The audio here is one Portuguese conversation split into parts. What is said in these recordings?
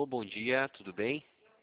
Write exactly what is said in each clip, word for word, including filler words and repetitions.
bom dia, tudo bem?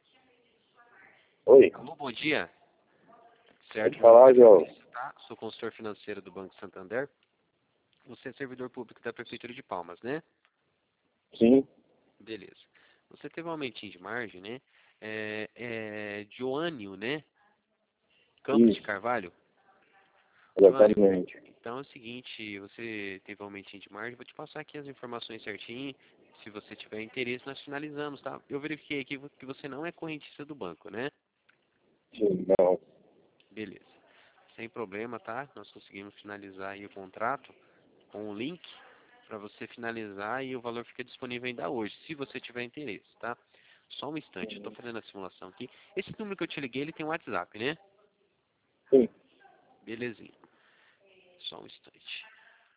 Oi, Alô, bom dia. Certo, pode falar, meu nome é João. Fabrício, tá? Sou consultor financeiro do Banco Santander. Você é servidor público da Prefeitura de Palmas, né? Sim, Beleza. Você teve um aumentinho de margem, né? É, é Joânio, né? Campos de isso, Carvalho. Joânio, exatamente. então é o seguinte, você teve um aumentinho de margem, vou te passar aqui as informações certinho. Se você tiver interesse, nós finalizamos, tá? Eu verifiquei aqui que você não é correntista do banco, né? Sim, não. Beleza. Sem problema, tá? Nós conseguimos finalizar aí o contrato com o link para você finalizar e o valor fica disponível ainda hoje, se você tiver interesse, tá? Só um instante, eu estou fazendo a simulação aqui. Esse número que eu te liguei, ele tem um WhatsApp, né? Sim, Belezinha. Só um instante.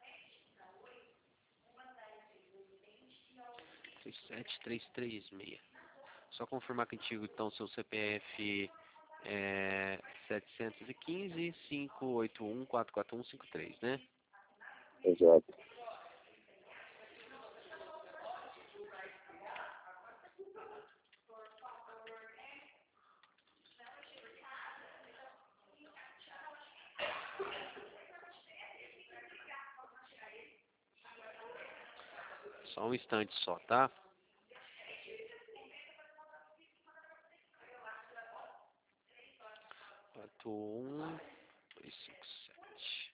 seis sete três três seis. Só confirmar contigo, então, seu C P F é sete um cinco, cinco oito um, quatro quatro um cinco três, né? exato. Só um instante só, tá? quatro um dois cinco sete.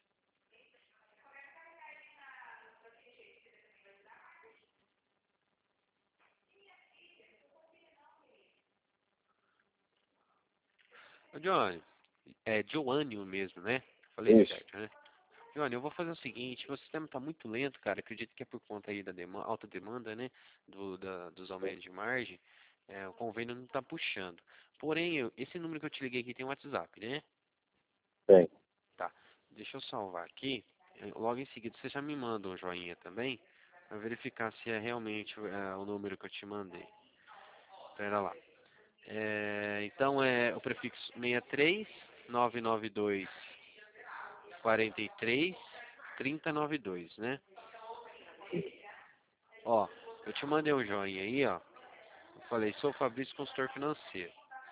Ô, Johnny, é Joânio mesmo, né? Falei Isso. certo, né? Johnny, eu vou fazer o seguinte, meu sistema está muito lento, cara. Acredito que é por conta aí da demanda, alta demanda, né? Do, da, dos aumentos de margem. É, o convênio não está puxando. Porém, eu- esse número que eu te liguei aqui tem um WhatsApp, né? Tem. Tá. Deixa eu salvar aqui. Eh, Logo em seguida você já me manda um joinha também, para verificar se é realmente é, o número que eu te mandei. Pera lá. É, então é o prefixo sessenta e três, novecentos e noventa e dois, quarenta e três, trinta e noventa e dois, né? Ó, eu te mandei um joinha aí, ó. Eu falei, sou o Fabrício, consultor financeiro.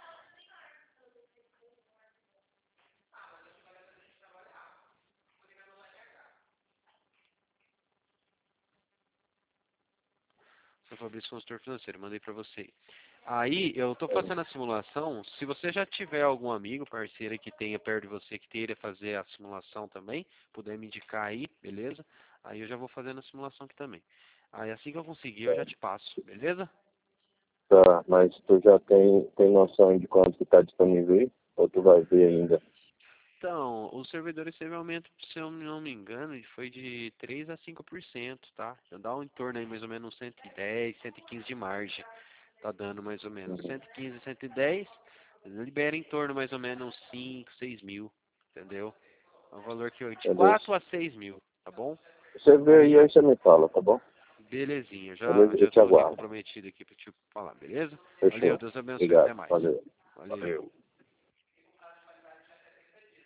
Sou o Fabrício, consultor financeiro, mandei pra você. Aí, eu tô Tem. fazendo a simulação. Se você já tiver algum amigo, parceiro aí que tenha perto de você, que queira fazer a simulação também, puder me indicar aí, beleza? Aí eu já vou fazendo a simulação aqui também. Aí assim que eu conseguir, eu já te passo, beleza? Tá, mas tu já tem, tem noção de quanto que tá disponível aí? Ou tu vai ver ainda? Então, os servidores teve aumento, se eu não me engano, foi de três a cinco por cento, tá? Já dá um em torno aí mais ou menos cento e dez, cento e quinze de margem. Tá dando mais ou menos Uhum. cento e quinze, cento e dez, libera em torno mais ou menos cinco, seis mil, entendeu? É um valor que eu, de Beleza. quatro a seis mil, tá bom? Você vê aí, aí você me fala, tá bom? Belezinha, já, Beleza? já Eu te estou aqui aguardo. comprometido aqui para te falar, beleza? Valeu, Fechou. Deus abençoe, até Obrigado. mais. Valeu. Valeu. Valeu.